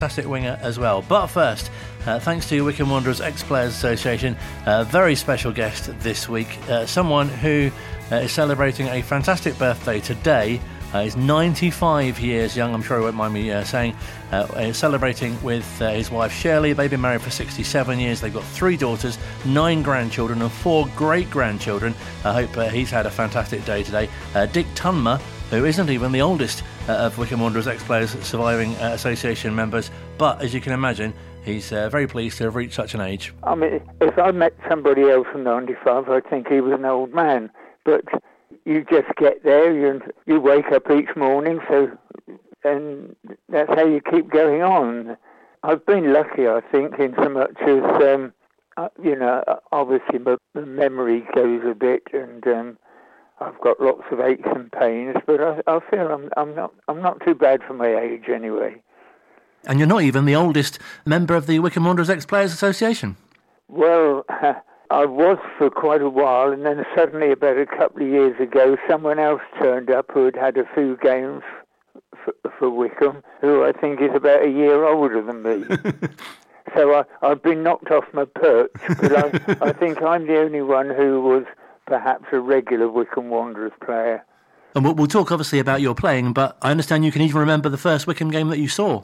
fantastic winger as well. But first, thanks to Wycombe Wanderers Ex-Players Association, a very special guest this week, someone who is celebrating a fantastic birthday today. He's 95 years young, I'm sure he won't mind me saying. He's celebrating with his wife Shirley. They've been married for 67 years. They've got 3 daughters, 9 grandchildren and 4 great-grandchildren. I hope he's had a fantastic day today. Dick Tunmer, who isn't even the oldest of Wycombe Wanderers Ex-Players surviving association members, but as you can imagine, he's very pleased to have reached such an age. I mean, if I met somebody else from 95, I'd think he was an old man, but you just get there, you wake up each morning, and that's how you keep going on. I've been lucky, I think, in so much as, obviously my memory goes a bit, and I've got lots of aches and pains, but I feel I'm not too bad for my age anyway. And you're not even the oldest member of the Wycombe Wanderers Ex-Players Association. Well, I was for quite a while, and then suddenly, about a couple of years ago, someone else turned up who had had a few games for Wycombe, who I think is about a year older than me. So I've been knocked off my perch, but I think I'm the only one who was perhaps a regular Wycombe Wanderers player. And we'll talk obviously about your playing, but I understand you can even remember the first Wycombe game that you saw.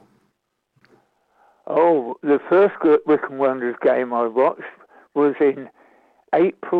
Oh, the first Wycombe Wanderers game I watched was in April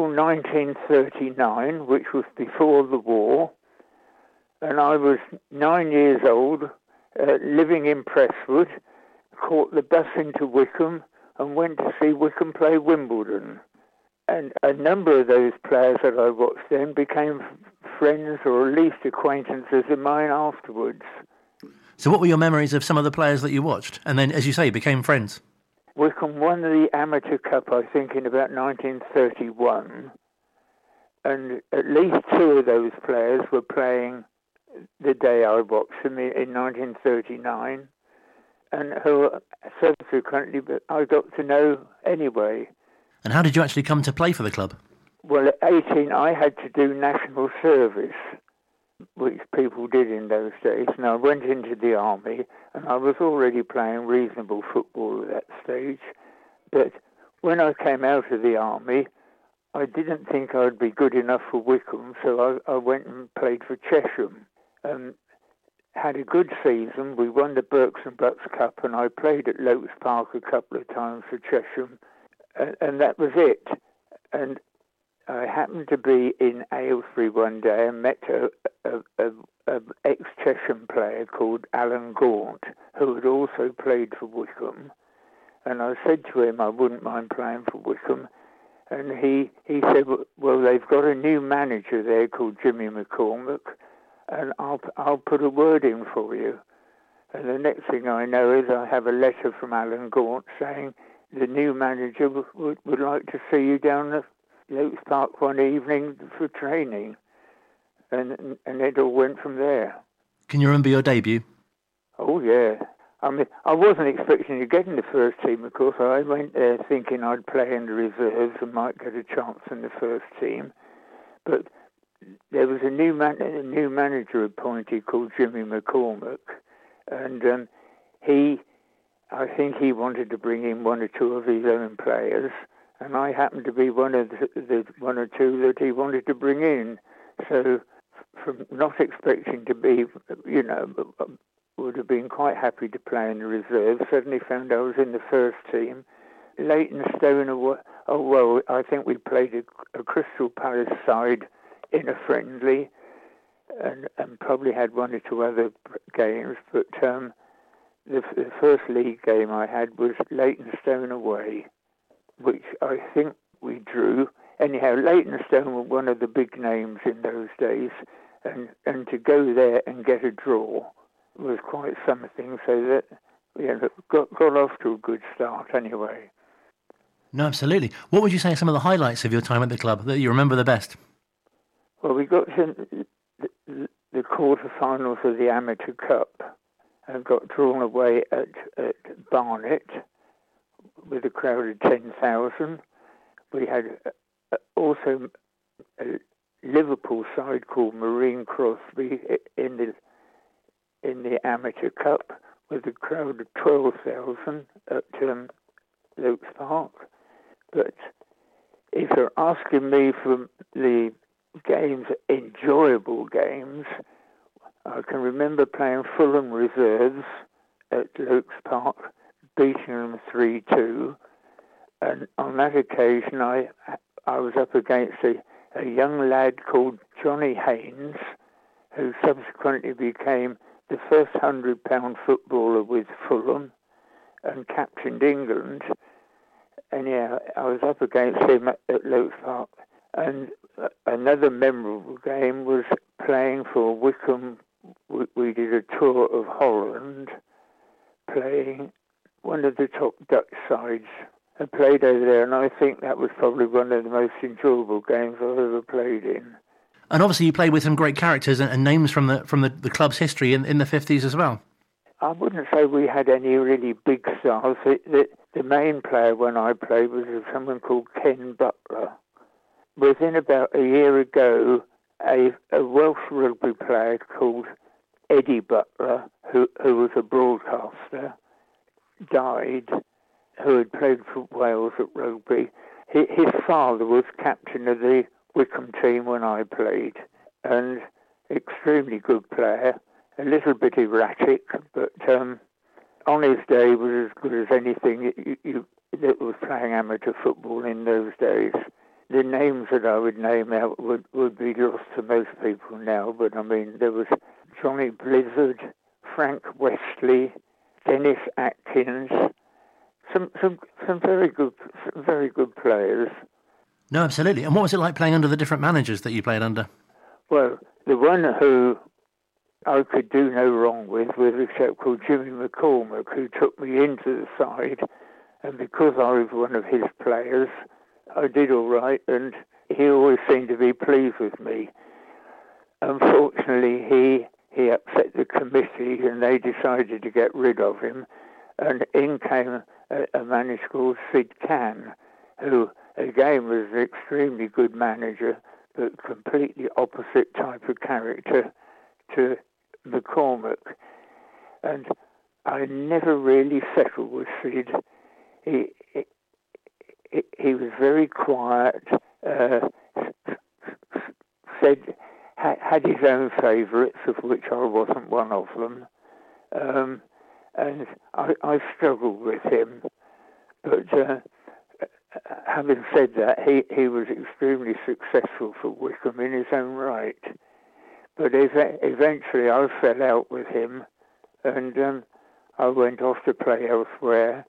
1939, which was before the war, and I was 9 years old, living in Prestwood, caught the bus into Wycombe and went to see Wycombe play Wimbledon. And a number of those players that I watched then became friends or at least acquaintances of mine afterwards. So what were your memories of some of the players that you watched? And then, as you say, became friends? Wycombe won the Amateur Cup, I think, in about 1931. And at least 2 of those players were playing the day I watched them in 1939. And who subsequently I got to know anyway. And how did you actually come to play for the club? Well, at 18, I had to do national service, which people did in those days. And I went into the army, and I was already playing reasonable football at that stage. But when I came out of the army, I didn't think I'd be good enough for Wycombe, so I went and played for Chesham. Had a good season. We won the Berks and Bucks Cup, and I played at Lopes Park a couple of times for Chesham. And that was it. And I happened to be in Aylesbury one day and met an ex-Chesham player called Alan Gaunt, who had also played for Wycombe. And I said to him I wouldn't mind playing for Wycombe. And he said, well, they've got a new manager there called Jimmy McCormack, and I'll put a word in for you. And the next thing I know is I have a letter from Alan Gaunt saying the new manager would like to see you down at Lopes Park one evening for training. And it all went from there. Can you remember your debut? Oh, yeah. I mean, I wasn't expecting to get in the first team, of course. I went there thinking I'd play in the reserves and might get a chance in the first team. But there was a new manager appointed called Jimmy McCormack, and I think he wanted to bring in 1 or 2 of his own players, and I happened to be one of the 1 or 2 that he wanted to bring in. So, from not expecting to be, would have been quite happy to play in the reserve, suddenly found I was in the first team. Leytonstone, I think we played a Crystal Palace side in a friendly, and probably had 1 or 2 other games, but the first league game I had was Leytonstone away, which I think we drew. Anyhow, Leytonstone were one of the big names in those days, and to go there and get a draw was quite something, so that got off to a good start anyway. No, absolutely. What would you say are some of the highlights of your time at the club that you remember the best? Well, we got to the quarterfinals of the Amateur Cup and got drawn away at Barnet with a crowd of 10,000. We had also a Liverpool side called Marine Crosby in the Amateur Cup, with a crowd of 12,000 at Luke's Park. But if you're asking me for the games, enjoyable games, I can remember playing Fulham reserves at Luke's Park, beating them 3-2. And on that occasion, I was up against a young lad called Johnny Haynes, who subsequently became the first £100 footballer with Fulham and captained England. And yeah, I was up against him at Luke's Park. And another memorable game was playing for Wycombe. We did a tour of Holland, playing one of the top Dutch sides. I played over there, and I think that was probably one of the most enjoyable games I've ever played in. And obviously you played with some great characters and names from the club's history in the 50s as well. I wouldn't say we had any really big stars. The main player when I played was someone called Ken Butler. Within about a year ago, a Welsh rugby player called Eddie Butler, who was a broadcaster, died, who had played for Wales at rugby. His father was captain of the Wycombe team when I played, and extremely good player, a little bit erratic, but on his day was as good as anything that was playing amateur football in those days. The names that I would name out would be lost to most people now, but I mean, there was Johnny Blizzard, Frank Westley, Dennis Atkins, some very good players. No, absolutely. And what was it like playing under the different managers that you played under? Well, the one who I could do no wrong with was a chap called Jimmy McCormack, who took me into the side, and because I was one of his players, I did all right, and he always seemed to be pleased with me. Unfortunately, he upset the committee, and they decided to get rid of him, and in came a manager called Sid Can, who again was an extremely good manager, but completely opposite type of character to McCormack. And I never really settled with Sid. He was very quiet, had his own favourites, of which I wasn't one of them. And I struggled with him. But having said that, he was extremely successful for Wycombe in his own right. But eventually I fell out with him, and I went off to play elsewhere.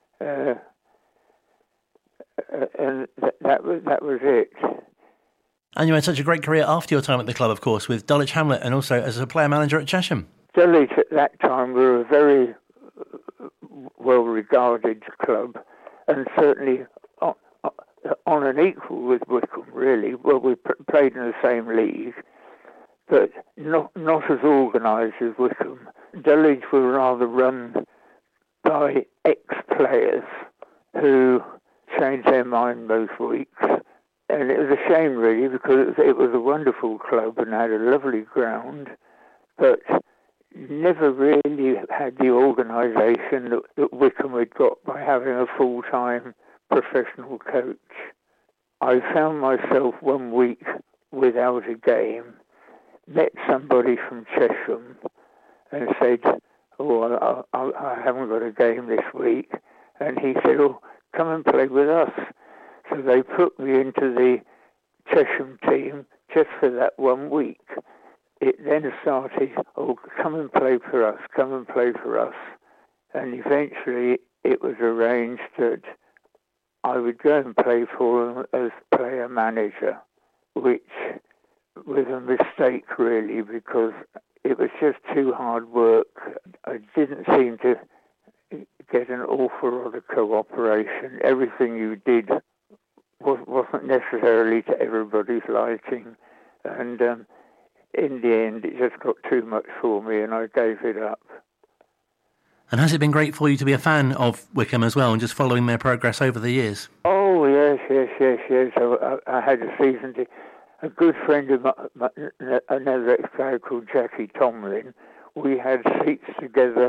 And that was it. And you had such a great career after your time at the club, of course, with Dulwich Hamlet and also as a player manager at Chesham. Dulwich at that time were a very well-regarded club, and certainly on an equal with Wycombe, really. Well, we played in the same league, but not as organised as Wycombe. Dulwich were rather run by ex-players who changed their mind most weeks. And it was a shame, really, because it was a wonderful club and had a lovely ground, but never really had the organisation that Wycombe had got by having a full-time professional coach. I found myself one week without a game, met somebody from Chesham and said, "Oh, I haven't got a game this week." And he said, "Oh, come and play with us." So they put me into the Chesham team just for that 1 week. It then started, "Oh, come and play for us, come and play for us." And eventually it was arranged that I would go and play for them as player manager, which was a mistake, really, because it was just too hard work. I didn't seem to get an awful lot of cooperation. Everything you did wasn't necessarily to everybody's liking, and in the end it just got too much for me and I gave it up. And has it been great for you to be a fan of Wycombe as well and just following their progress over the years? Oh, yes. I had a season ticket. A good friend of another ex-player called Jackie Tomlin, we had seats together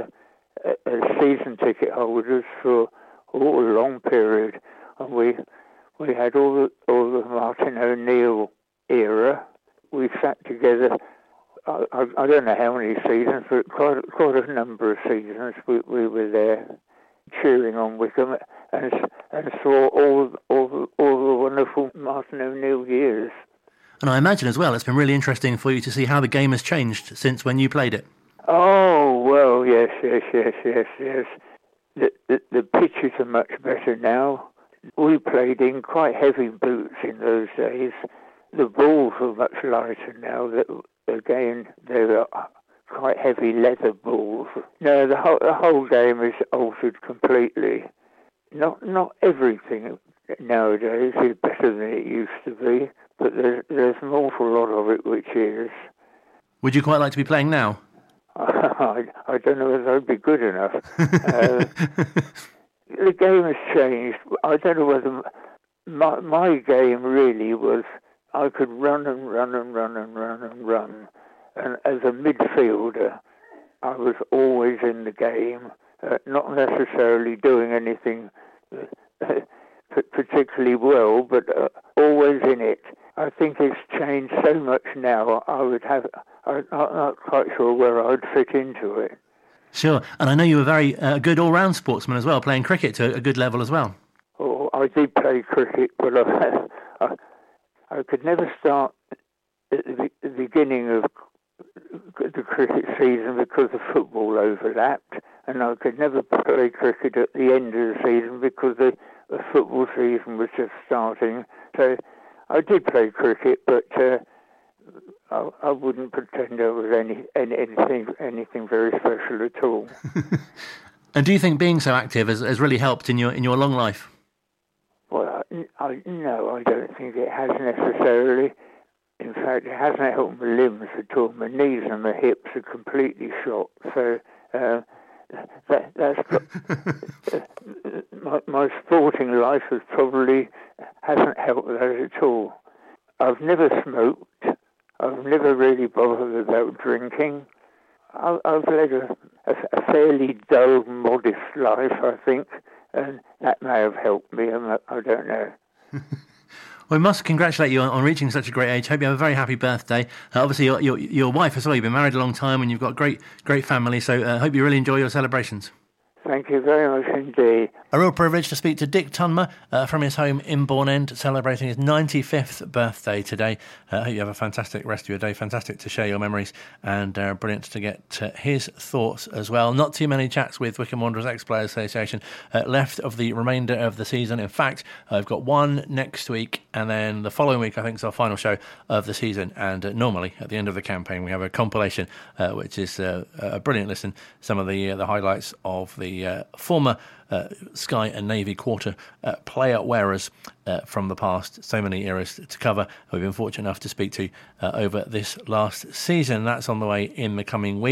as season ticket holders for a long period, and we had all the Martin O'Neill era. We sat together. I don't know how many seasons, but quite a number of seasons. We were there cheering on Wycombe and saw all the wonderful Martin O'Neill years. And I imagine as well, it's been really interesting for you to see how the game has changed since when you played it. Oh, well, yes. The pitches are much better now. We played in quite heavy boots in those days. The balls are much lighter now. Again, they're quite heavy leather balls. No, the whole game is altered completely. Not everything nowadays is better than it used to be, but there's an awful lot of it which is. Would you quite like to be playing now? I don't know whether I'd be good enough. The game has changed. I don't know whether my game really was I could run. And as a midfielder, I was always in the game, not necessarily doing anything particularly well, but always in it. I think it's changed so much now. I'm not quite sure where I'd fit into it. Sure, and I know you were very good all-round sportsman as well, playing cricket to a good level as well. Oh, I did play cricket, but I could never start at the beginning of the cricket season because the football overlapped, and I could never play cricket at the end of the season because the football season was just starting. So I did play cricket, but I wouldn't pretend I was anything very special at all. And do you think being so active has really helped in your long life? Well, no, I don't think it has necessarily. In fact, it hasn't helped my limbs at all. My knees and my hips are completely shot. So my sporting life hasn't helped that at all. I've never smoked. I've never really bothered about drinking. I've led a fairly dull, modest life, I think, and that may have helped me. I don't know. Well, we must congratulate you on reaching such a great age. Hope you have a very happy birthday. Obviously, your wife as well. You've been married a long time and you've got a great family. So I hope you really enjoy your celebrations. Thank you very much indeed. A real privilege to speak to Dick Tunmer from his home in Bourne End, celebrating his 95th birthday today. I hope you have a fantastic rest of your day. Fantastic to share your memories and brilliant to get his thoughts as well. Not too many chats with Wycombe Wanderers Ex-Players Association left of the remainder of the season. In fact, I've got one next week and then the following week I think is our final show of the season. And normally at the end of the campaign we have a compilation which is a brilliant listen. Some of the highlights of the former Sky and Navy quarter player wearers from the past. So many eras to cover. We've been fortunate enough to speak to over this last season. That's on the way in the coming week.